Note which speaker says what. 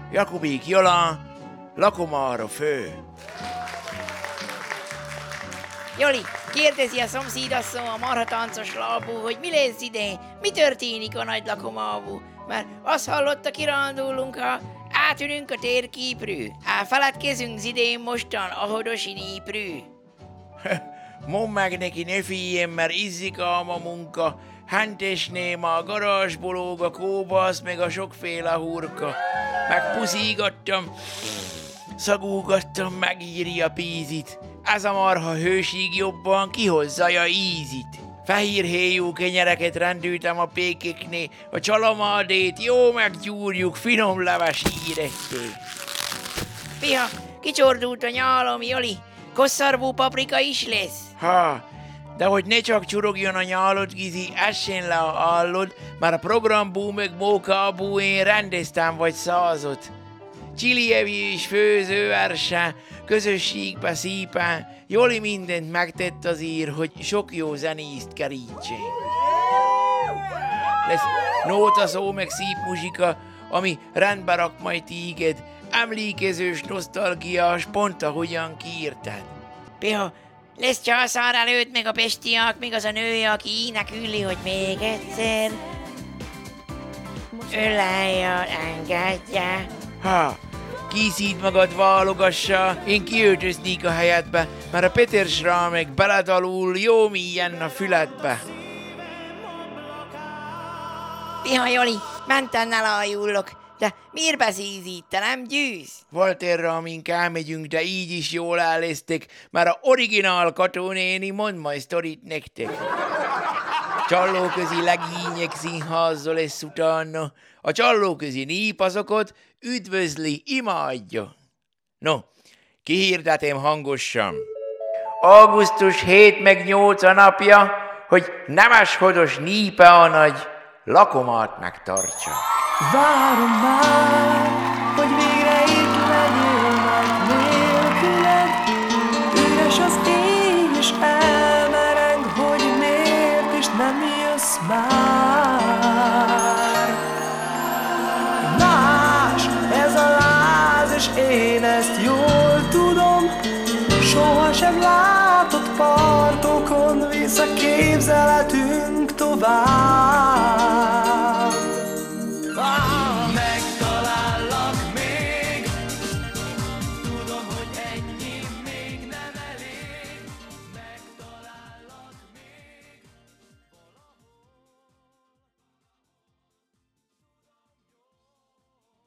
Speaker 1: Jakubik Jola, Lakomaara fő.
Speaker 2: Joli, kérdezi a szomszédasszony a marhatancos labú, hogy mi lesz idén, mi történik a nagy Lakomávú. Mert azt hallotta, kirándulunk, ha átülünk a térképről. Feledkezünk idén mostan a hodosi néprű.
Speaker 1: Mondd meg neki, ne figyeljen, mert izzik ám a munka. Hentesném a garázsból lóg a kóbasz, meg a sokféle hurka. Megpuszígattam, szagúgattam, megírja a pízit. Ez a marha hőség jobban kihozzaja ízit. Fehér héjú kenyereket rendültem a pékeknél, a csalamádét jó meggyúrjuk finom leves írekké.
Speaker 2: Piha, kicsordult a nyálom, Joli, kosszarvú paprika is lesz.
Speaker 1: De hogy ne csak csurogjon a nyálod, Gizi, essen le a állod, már a programbú meg mókábú én rendeztem vagy százot. Csilijevi és főző verse, közösségbe szépen, Joli mindent megtett azért, hogy sok jó zenészt kerítsen. Lesz nóta szó meg szép muzsika, ami rendbe rak majd téged, emlékezős, nosztalgiás, pont ahogyan kiírtad.
Speaker 2: Piha, lesz császár előtt, meg a pestiak, meg az a nő, aki éneküli, hogy még egyszer öleljen, engedje.
Speaker 1: Készítsd magad, válogassa, én kiöltöznék a helyedbe, mert a Petersra meg beledalul jó mélyen a füledbe.
Speaker 2: Piha, Joli, menten elájullok, de miért beszélsz így, te nem gyűsz?
Speaker 1: Walterra, amink elmegyünk, de így is jól elléztek, mert a originál Kató néni mond majd sztorit nektek. Csallóközi legények színházzal lesz utána, a csallóközi nép azokat üdvözli, imádja. No, kihirdetem hangosan. Augusztus 7 meg 8 a napja, hogy nemeshodos népe a nagy Lakomát megtartsa.
Speaker 3: Várom már, hogy végre itt legyél majd nélküled. Üres az ég és elmereng, hogy miért is nem jössz már. Más ez a láz, és én ezt jól tudom. Sohasem látott partokon vissza képzeletünk tovább.